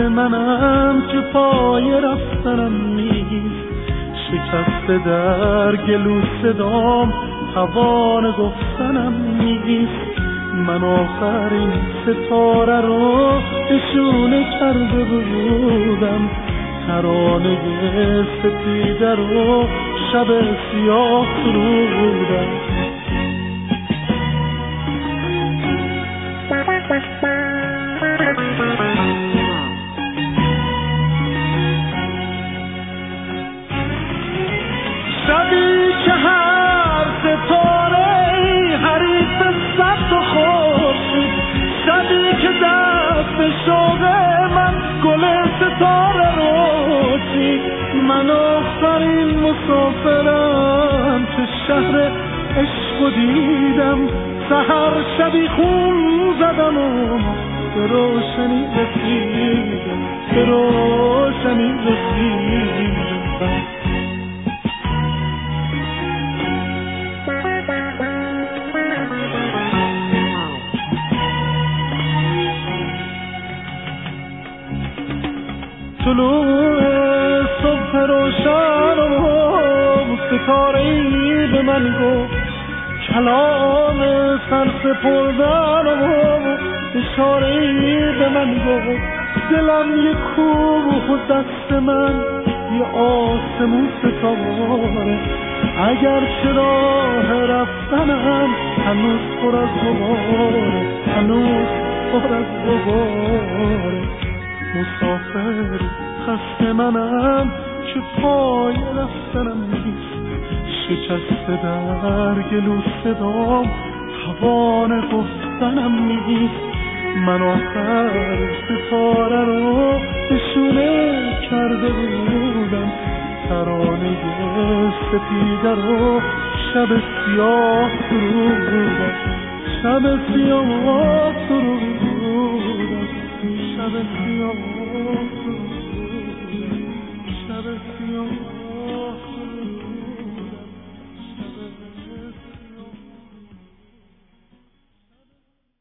منم که پای رفتنم نیست، شکسته در گلو صدام توان گفتنم نیست. من آخرین ستاره رو نشونه کرده بودم، ترانه سپیده رو شب سیاه سرودم. شبی که هر ستاره حریف سبز و خورشید، شبی که دست شوق من گل ستاره رو چید. من آخرین مسافرم که شهر عشق دیدم، سحر شبی خون زدم و به روشنی رسیدم، به روشنی رسیدم. طلوع صبح روشن و ستاره‌ای به من گفت، کلام سرسپردن و اشاره‌ای به من گفت. دلم یه کوه و دست من یه آسمون ستاره، اگر چه راه رفتنم هنوز پر از غباره، هنوز پر از غباره. مسافر خسته منم که پای رفتنم نیست، شکسته در گلو صدام توان گفتنم نیست. من آخر ستاره رو نشونه کرده بودم، ترانه سپیده رو شب سیاه سرودم، شب سیاه سرودم.